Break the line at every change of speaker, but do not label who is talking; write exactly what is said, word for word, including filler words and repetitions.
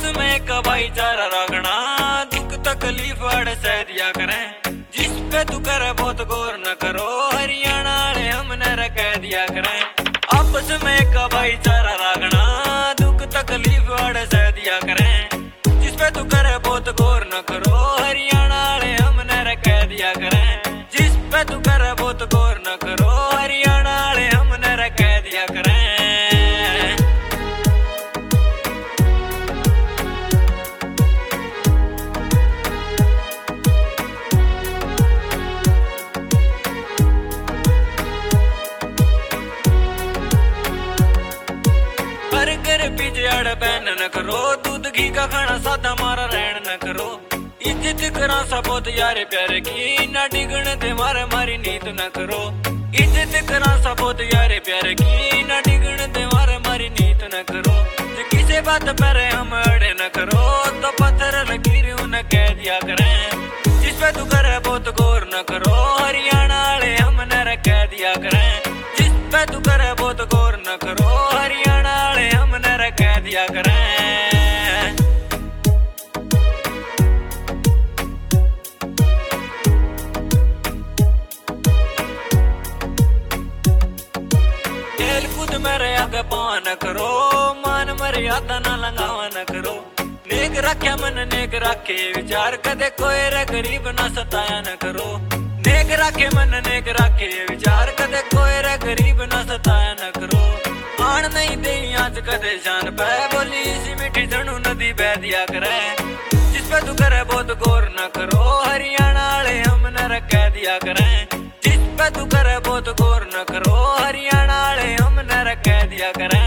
में एक भाईचारा रखना, दुख तकलीफ अड़ सह दिया करें। जिस पे तू करे बहुत गौर न करो, हरियाणा वाले हमने रह दिया करें। आपस में एक भाईचारा रखना, दुख तकलीफ अड़ सह दिया करें। जिस पे तू करे बहुत गौर न करो, हरियाणा वाले हमने रह दिया करें। जिस पे तू करे बहुत गौर न करो, हरियाणा वाले हमने रह दिया करें। पिजड़ बैन न करो, दूध घी का खाना सादा मारा रहन न करो। इज्जत करा सबोत यारे प्यारे की, ना डिगण दे मारे मारी नीत न करो। इज्जत करा सबोत यारे प्यारे की, ना डिगण दे मारे मारी नीत न करो। जे किसी बात पर हम अड़े न करो, तो पत्थर लकीर उन्हें कह दिया करें। जिस पे तू करे बहुत गौर न करो, हरियाणा वाले हमने रह दिया करें। जिस पे तू करे बहुत गौर न करो, हरियाणा वाले हमने रह दिया करें। खेल कूद मेरे आगे पान न करो, मान मर्यादा ना लंगावा न करो। नेक रखे मन नेक रखे विचार, कदे कोई रे गरीब ना सताया न करो। नेक रखे मन नेक रखे विचार, कदे कोई रे गरीब ना सताया न करो। आन नहीं दे आज कदे शान पे, बोली इसी मीठी जणू नदी बह दिया करे। जिस पे तू करे बहुत गौर न करो, हरियाणा वाले हमने रह दिया करें। जिस पे तू करे बहुत गौर न करो, हरियाणा वाले हमने रह दिया करें।